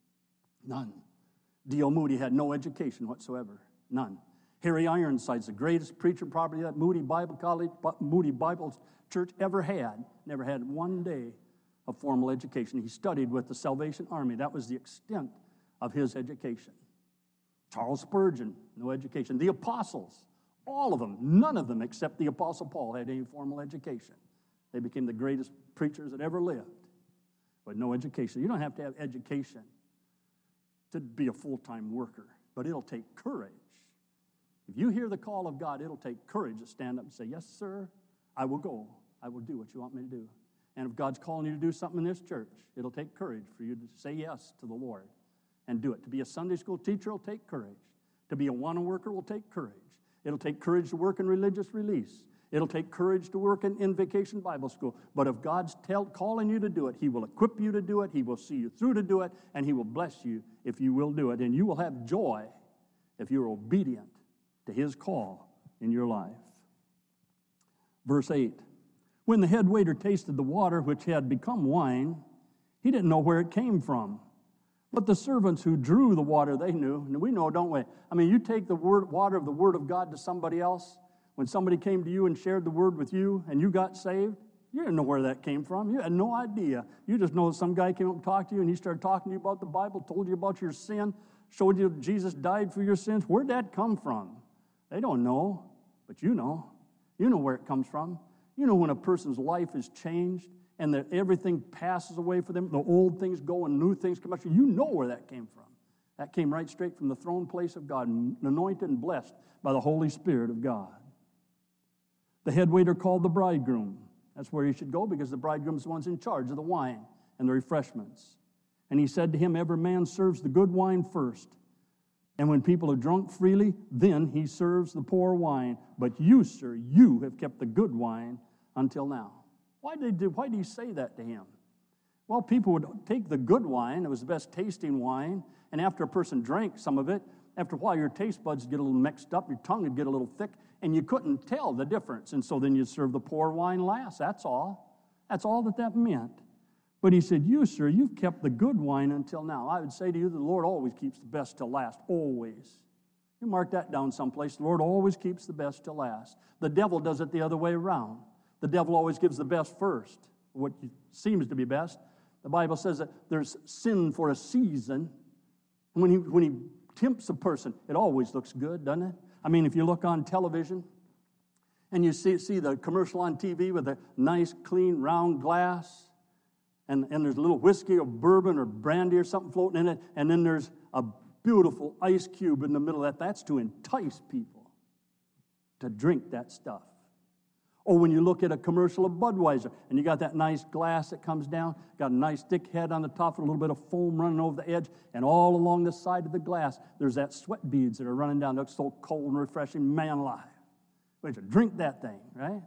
[SPEAKER 3] None. D.L. Moody had no education whatsoever. None. Harry Ironside's the greatest preacher probably that Moody Bible College, Moody Bible Church ever had. Never had one day of formal education. He studied with the Salvation Army. That was the extent of his education. Charles Spurgeon, no education. The apostles, all of them, none of them except the Apostle Paul had any formal education. They became the greatest preachers that ever lived with no education. You don't have to have education to be a full-time worker, but it'll take courage. If you hear the call of God, it'll take courage to stand up and say, yes, sir, I will go. I will do what you want me to do. And if God's calling you to do something in this church, it'll take courage for you to say yes to the Lord and do it. To be a Sunday school teacher will take courage. To be a wanna worker will take courage. It'll take courage to work in religious release. It'll take courage to work in vacation Bible school. But if God's calling you to do it, He will equip you to do it, He will see you through to do it, and He will bless you if you will do it. And you will have joy if you're obedient to His call in your life. Verse 8, when the head waiter tasted the water which had become wine, he didn't know where it came from. But the servants who drew the water, they knew. And we know, don't we? I mean, you take the water of the Word of God to somebody else. When somebody came to you and shared the Word with you and you got saved, you didn't know where that came from. You had no idea. You just know some guy came up and talked to you and he started talking to you about the Bible, told you about your sin, showed you that Jesus died for your sins. Where'd that come from? They don't know, but you know. You know where it comes from. You know when a person's life is changed and that everything passes away for them, the old things go and new things come out. You know where that came from. That came right straight from the throne place of God, anointed and blessed by the Holy Spirit of God. The head waiter called the bridegroom. That's where he should go because the bridegroom's the one's in charge of the wine and the refreshments. And he said to him, every man serves the good wine first. And when people have drunk freely, then he serves the poor wine. But you, sir, you have kept the good wine until now. Why did he say that to him? Well, people would take the good wine, it was the best tasting wine, and after a person drank some of it, after a while your taste buds get a little mixed up, your tongue would get a little thick, and you couldn't tell the difference. And so then you'd serve the poor wine last. That's all. That's all that meant. But he said, you, sir, you've kept the good wine until now. I would say to you, the Lord always keeps the best till last, always. You mark that down someplace. The Lord always keeps the best till last. The devil does it the other way around. The devil always gives the best first, what seems to be best. The Bible says that there's sin for a season. And when he tempts a person, it always looks good, doesn't it? I mean, if you look on television and you see the commercial on TV with a nice, clean, round glass, and there's a little whiskey or bourbon or brandy or something floating in it, and then there's a beautiful ice cube in the middle of that. That's to entice people to drink that stuff. Or when you look at a commercial of Budweiser, and you got that nice glass that comes down, got a nice thick head on the top, with a little bit of foam running over the edge, and all along the side of the glass, there's that sweat beads that are running down. That's so cold and refreshing, man alive. We should drink that thing, right?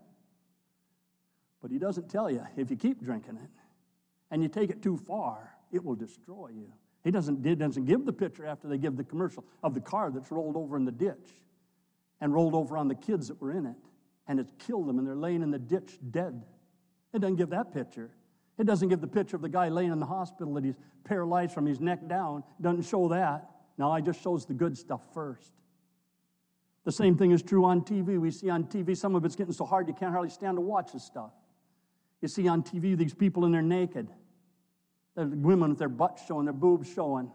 [SPEAKER 3] But he doesn't tell you, if you keep drinking it, and you take it too far, it will destroy you. He doesn't give the picture after they give the commercial of the car that's rolled over in the ditch and rolled over on the kids that were in it, and it's killed them, and they're laying in the ditch dead. It doesn't give that picture. It doesn't give the picture of the guy laying in the hospital that he's paralyzed from his neck down. It doesn't show that. No, it just shows the good stuff first. The same thing is true on TV. We see on TV, some of it's getting so hard you can't hardly stand to watch the stuff. You see on TV these people and they're naked. There's women with their butts showing, their boobs showing.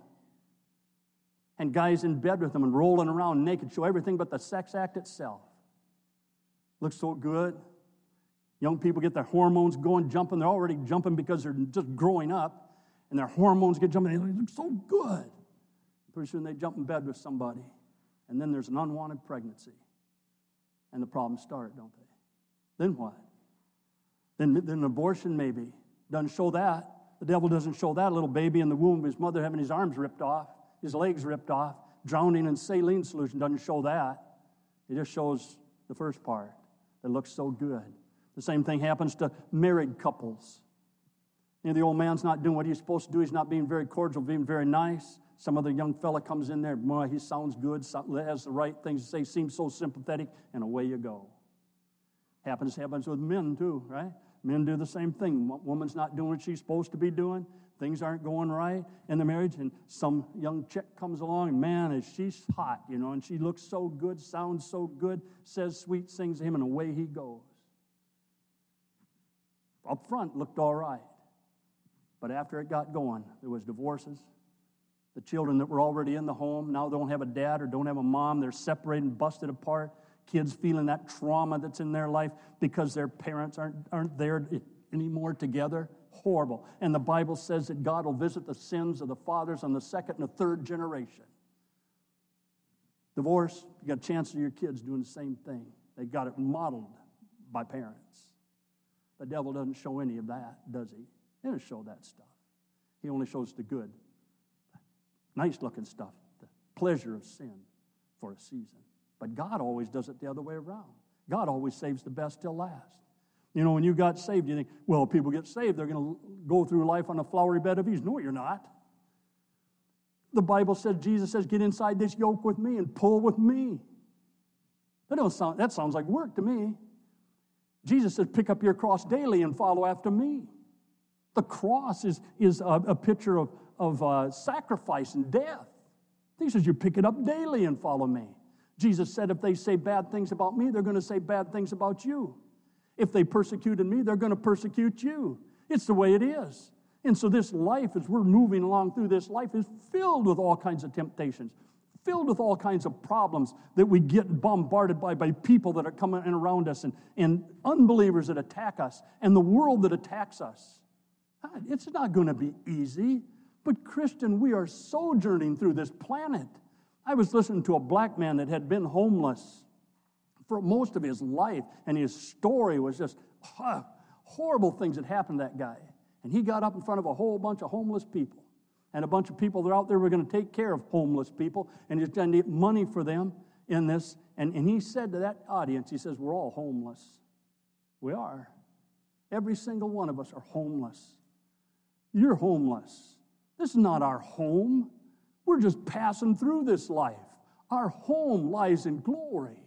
[SPEAKER 3] And guys in bed with them and rolling around naked, show everything but the sex act itself. Looks so good. Young people get their hormones going, jumping. They're already jumping because they're just growing up. And their hormones get jumping. They look so good. Pretty soon they jump in bed with somebody. And then there's an unwanted pregnancy. And the problems start, don't they? Then what? Then abortion maybe. Doesn't show that. The devil doesn't show that. A little baby in the womb of his mother having his arms ripped off, his legs ripped off, drowning in saline solution. Doesn't show that. It just shows the first part that looks so good. The same thing happens to married couples. You know, the old man's not doing what he's supposed to do. He's not being very cordial, being very nice. Some other young fella comes in there, boy, he sounds good, has the right things to say, seems so sympathetic, and away you go. Happens with men too, right? Men do the same thing. Woman's not doing what she's supposed to be doing. Things aren't going right in the marriage, and some young chick comes along, and man, is she's hot, you know, and she looks so good, sounds so good, says sweet things to him, and away he goes. Up front, looked all right. But after it got going, there was divorces. The children that were already in the home now don't have a dad or don't have a mom. They're separated, busted apart. Kids feeling that trauma that's in their life because their parents aren't there anymore together. Horrible. And the Bible says that God will visit the sins of the fathers on the second and the third generation. Divorce, you got a chance of your kids doing the same thing. They got it modeled by parents. The devil doesn't show any of that, does he? He doesn't show that stuff. He only shows the good, nice-looking stuff, the pleasure of sin, for a season. But God always does it the other way around. God always saves the best till last. You know, when you got saved, you think, well, people get saved, they're going to go through life on a flowery bed of ease. No, you're not. The Bible says, Jesus says, get inside this yoke with me and pull with me. That sounds like work to me. Jesus says, pick up your cross daily and follow after me. The cross is a picture of sacrifice and death. He says, you pick it up daily and follow me. Jesus said, if they say bad things about me, they're going to say bad things about you. If they persecuted me, they're going to persecute you. It's the way it is. And so this life, as we're moving along through this life, is filled with all kinds of temptations, filled with all kinds of problems that we get bombarded by people that are coming in around us and unbelievers that attack us and the world that attacks us. It's not going to be easy. But Christian, we are sojourning through this planet. I was listening to a black man that had been homeless for most of his life, and his story was just horrible things that happened to that guy. And he got up in front of a whole bunch of homeless people, and a bunch of people that are out there were going to take care of homeless people, and he's going to get money for them in this. And he said to that audience, he says, we're all homeless. We are. Every single one of us are homeless. You're homeless. This is not our home. We're just passing through this life. Our home lies in glory.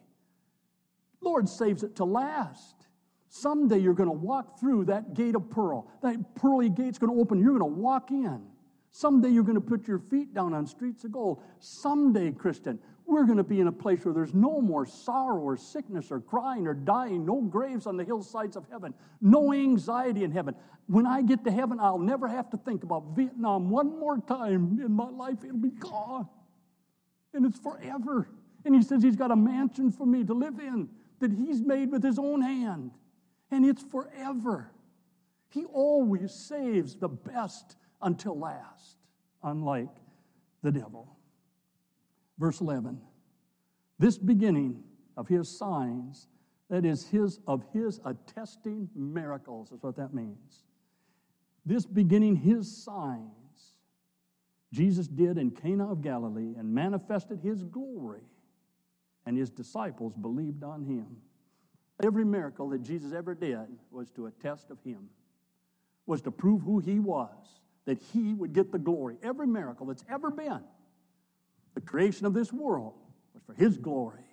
[SPEAKER 3] Lord saves it to last. Someday you're going to walk through that gate of pearl. That pearly gate's going to open. You're going to walk in. Someday you're going to put your feet down on streets of gold. Someday, Christian, we're going to be in a place where there's no more sorrow or sickness or crying or dying, no graves on the hillsides of heaven, no anxiety in heaven. When I get to heaven, I'll never have to think about Vietnam one more time in my life. It'll be gone. And it's forever. And he says he's got a mansion for me to live in that he's made with his own hand. And it's forever. He always saves the best until last, unlike the devil. Verse 11, this beginning of his signs, that is his attesting miracles, is what that means. This beginning his signs, Jesus did in Cana of Galilee and manifested his glory, and his disciples believed on him. Every miracle that Jesus ever did was to attest of him, was to prove who he was, that he would get the glory. Every miracle that's ever been, the creation of this world was for his glory.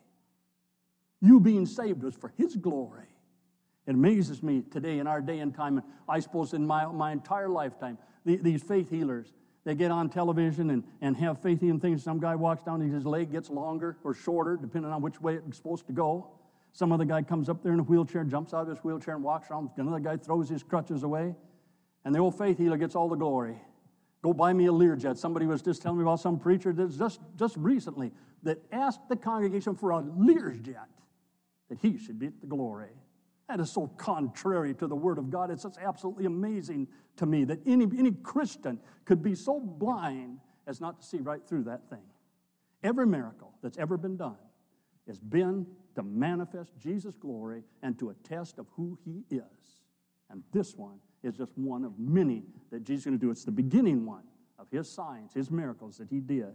[SPEAKER 3] You being saved was for his glory. It amazes me today in our day and time, and I suppose in my entire lifetime, these faith healers, they get on television and have faith healing things. Some guy walks down and his leg gets longer or shorter, depending on which way it's supposed to go. Some other guy comes up there in a wheelchair, jumps out of his wheelchair and walks around. Another guy throws his crutches away. And the old faith healer gets all the glory. Go buy me a Learjet. Somebody was just telling me about some preacher that's just recently that asked the congregation for a Learjet, that he should get the glory. That is so contrary to the Word of God. It's just absolutely amazing to me that any Christian could be so blind as not to see right through that thing. Every miracle that's ever been done has been to manifest Jesus' glory and to attest of who he is. And this one is just one of many that Jesus is going to do. It's the beginning one of his signs, his miracles that he did.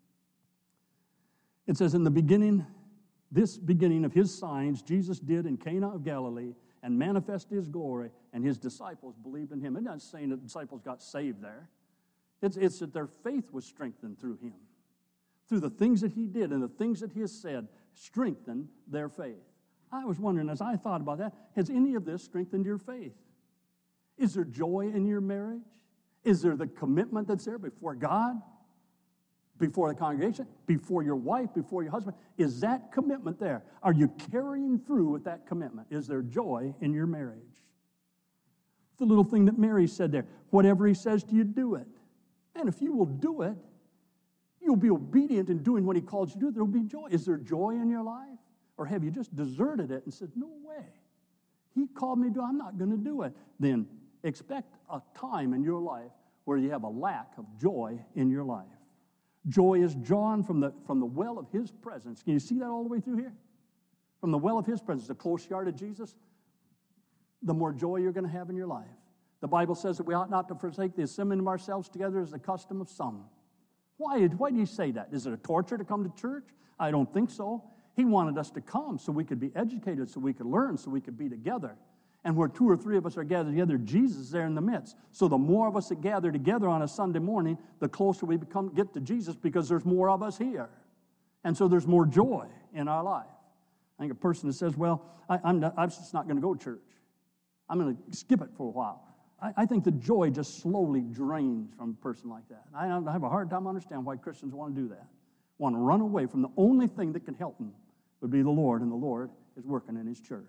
[SPEAKER 3] It says, in the beginning, this beginning of his signs, Jesus did in Cana of Galilee and manifested his glory, and his disciples believed in him. It's not saying the disciples got saved there. It's that their faith was strengthened through him. Through the things that he did and the things that he has said strengthened their faith. I was wondering, as I thought about that, has any of this strengthened your faith? Is there joy in your marriage? Is there the commitment that's there before God, before the congregation, before your wife, before your husband? Is that commitment there? Are you carrying through with that commitment? Is there joy in your marriage? The little thing that Mary said there, whatever he says to you, do it. And if you will do it, you'll be obedient in doing what he calls you to do. There will be joy. Is there joy in your life? Or have you just deserted it and said, no way. He called me to do it. I'm not going to do it. Then expect a time in your life where you have a lack of joy in your life. Joy is drawn from the well of his presence. Can you see that all the way through here? From the well of his presence, the closer you are to Jesus, the more joy you're going to have in your life. The Bible says that we ought not to forsake the assembling of ourselves together as the custom of some, Why did he say that? Is it a torture to come to church? I don't think so. He wanted us to come so we could be educated, so we could learn, so we could be together. And where 2 or 3 of us are gathered together, Jesus is there in the midst. So the more of us that gather together on a Sunday morning, the closer we get to Jesus, because there's more of us here. And so there's more joy in our life. I think a person that says, well, I'm just not going to go to church. I'm going to skip it for a while. I think the joy just slowly drains from a person like that. I have a hard time understanding why Christians want to do that. Want to run away from the only thing that can help them would be the Lord, and the Lord is working in His church.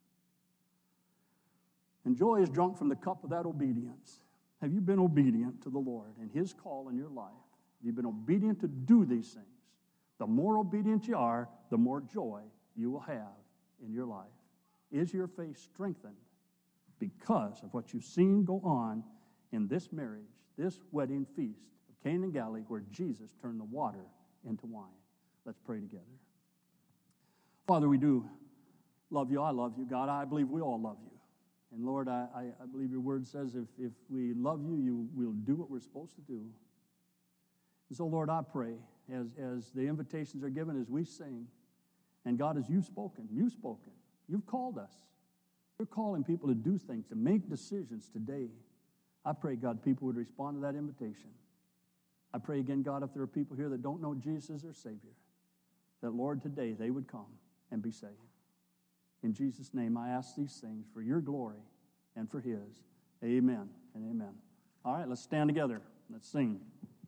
[SPEAKER 3] And joy is drunk from the cup of that obedience. Have you been obedient to the Lord and His call in your life? Have you been obedient to do these things? The more obedient you are, the more joy you will have in your life. Is your faith strengthened because of what you've seen go on in this marriage, this wedding feast of Cana and Galilee, where Jesus turned the water into wine? Let's pray together. Father, we do love you. I love you, God. I believe we all love you. And Lord, I believe your word says if we love you, we'll do what we're supposed to do. And so, Lord, I pray as the invitations are given, as we sing, and God, as you've spoken, you've called us. You're calling people to do things, to make decisions today. I pray, God, people would respond to that invitation. I pray again, God, if there are people here that don't know Jesus as their Savior, that, Lord, today they would come and be saved. In Jesus' name, I ask these things for your glory and for His. Amen and amen. All right, let's stand together. Let's sing.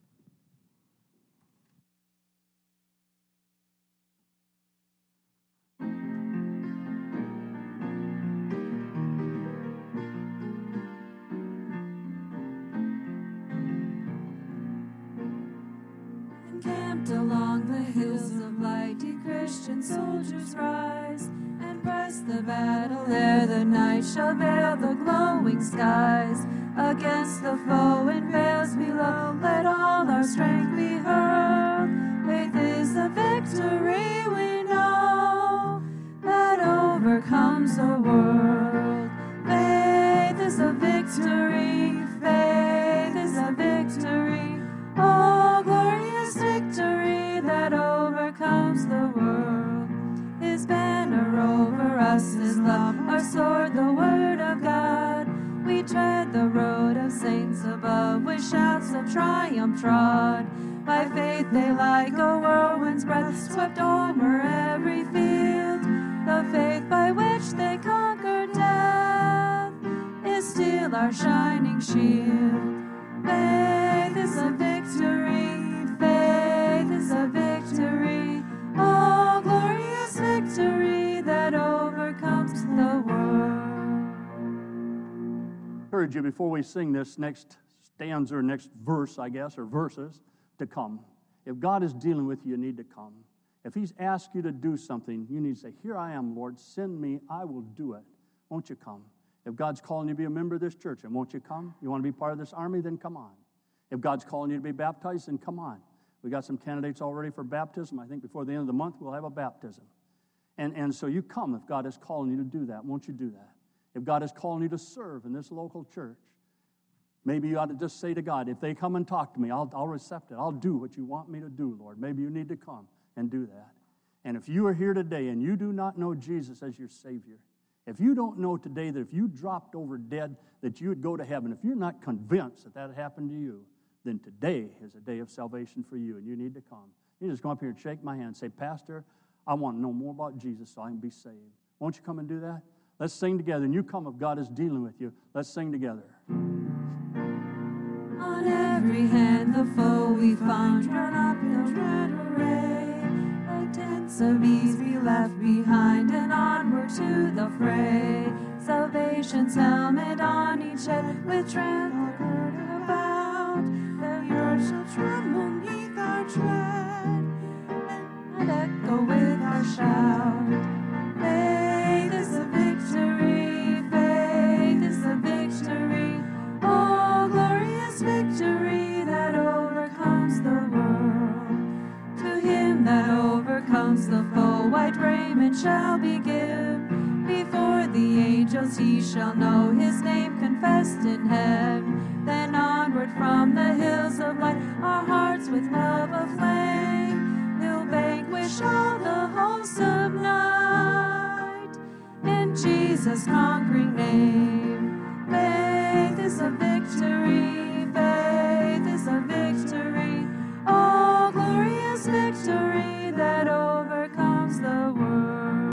[SPEAKER 2] Encamped along the hills of light, ye Christian soldiers rise, and press the battle ere the night shall veil the glowing skies. Against the foe in vales below, let all our strength be hurled. Faith is the victory we know that overcomes the world. Faith is a victory, faith is a victory. Oh, glorious victory that overcomes the world. His banner over us is love, our sword, the word of God. We tread the road of saints above with shouts of triumph trod. By faith they like a whirlwind's breath swept over every field. The faith by which they conquer death is still our shining shield. Faith is a victory, faith is a victory. Oh, glorious victory that overcomes the world.
[SPEAKER 3] I encourage you, before we sing this next stanza or next verse, I guess, or verses, to come. If God is dealing with you, you need to come. If He's asked you to do something, you need to say, here I am, Lord, send me, I will do it. Won't you come? If God's calling you to be a member of this church, and won't you come? You want to be part of this army, then come on. If God's calling you to be baptized, then come on. We got some candidates already for baptism. I think before the end of the month, we'll have a baptism. And so you come if God is calling you to do that. Won't you do that? If God is calling you to serve in this local church, maybe you ought to just say to God, if they come and talk to me, I'll accept it. I'll do what you want me to do, Lord. Maybe you need to come and do that. And if you are here today and you do not know Jesus as your Savior, if you don't know today that if you dropped over dead, that you would go to heaven, if you're not convinced that that happened to you, then today is a day of salvation for you, and you need to come. You just come up here and shake my hand and say, Pastor, I want to know more about Jesus so I can be saved. Won't you come and do that? Let's sing together. And you come if God is dealing with you. Let's sing together.
[SPEAKER 2] On every hand the foe we find, run up the dread array. Like tents of ease we left behind, and onward to the fray. Salvation's helmet on each head, with trample girded about. The earth shall tremble neath our tread, and echo with our shout. Faith is a victory, faith is a victory. Oh, glorious victory that overcomes the world. To him that overcomes the foe, white raiment shall be given. Before the angels he shall know his name confessed in heaven. Then onward from the hills of light our hearts hearts with love aflame. He'll vanquish all the hosts of night in Jesus' conquering name.